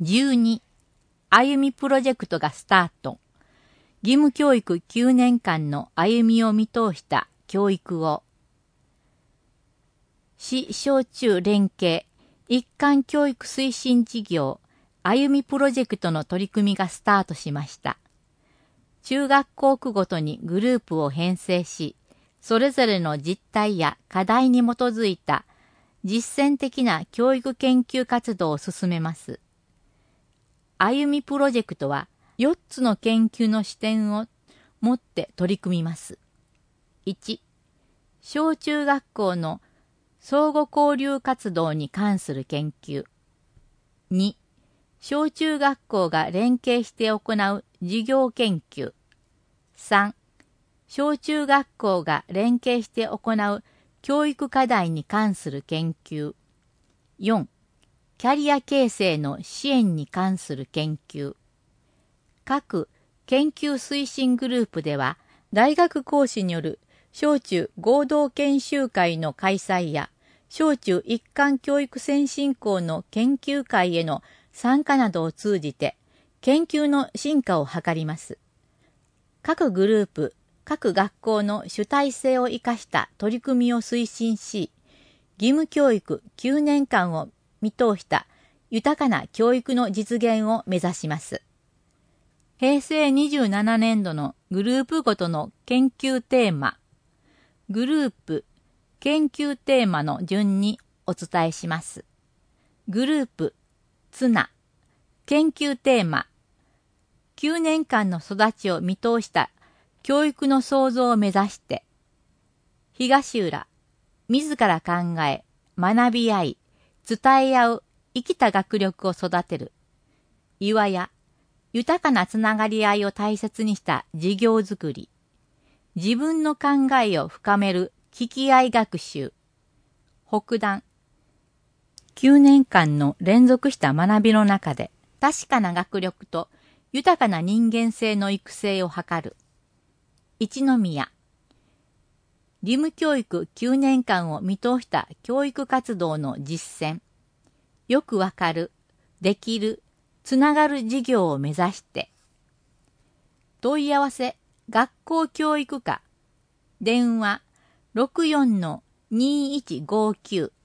12、歩みプロジェクトがスタート。義務教育9年間の歩みを見通した教育を。市小中連携一貫教育推進事業歩みプロジェクトの取り組みがスタートしました。中学校区ごとにグループを編成し、それぞれの実態や課題に基づいた実践的な教育研究活動を進めます。歩みプロジェクトは4つの研究の視点を持って取り組みます。1、小中学校の相互交流活動に関する研究。2、小中学校が連携して行う授業研究。3、小中学校が連携して行う教育課題に関する研究。4、キャリア形成の支援に関する研究。各研究推進グループでは、大学講師による小中合同研修会の開催や、小中一貫教育先進校の研究会への参加などを通じて、研究の進化を図ります。各グループ、各学校の主体性を生かした取り組みを推進し、義務教育9年間を見通した豊かな教育の実現を目指します。平成27年度のグループごとの研究テーマ、グループ、研究テーマの順にお伝えします。グループ、ツナ、研究テーマ、9年間の育ちを見通した教育の創造を目指して、東浦、自ら考え、学び合い、伝え合う生きた学力を育てる。岩屋、豊かなつながり合いを大切にした授業づくり。自分の考えを深める聞き合い学習。北段、9年間の連続した学びの中で、確かな学力と豊かな人間性の育成を図る。一宮、義務教育9年間を見通した教育活動の実践。よくわかる、できる、つながる事業を目指して。問い合わせ、学校教育課。電話、64-2159。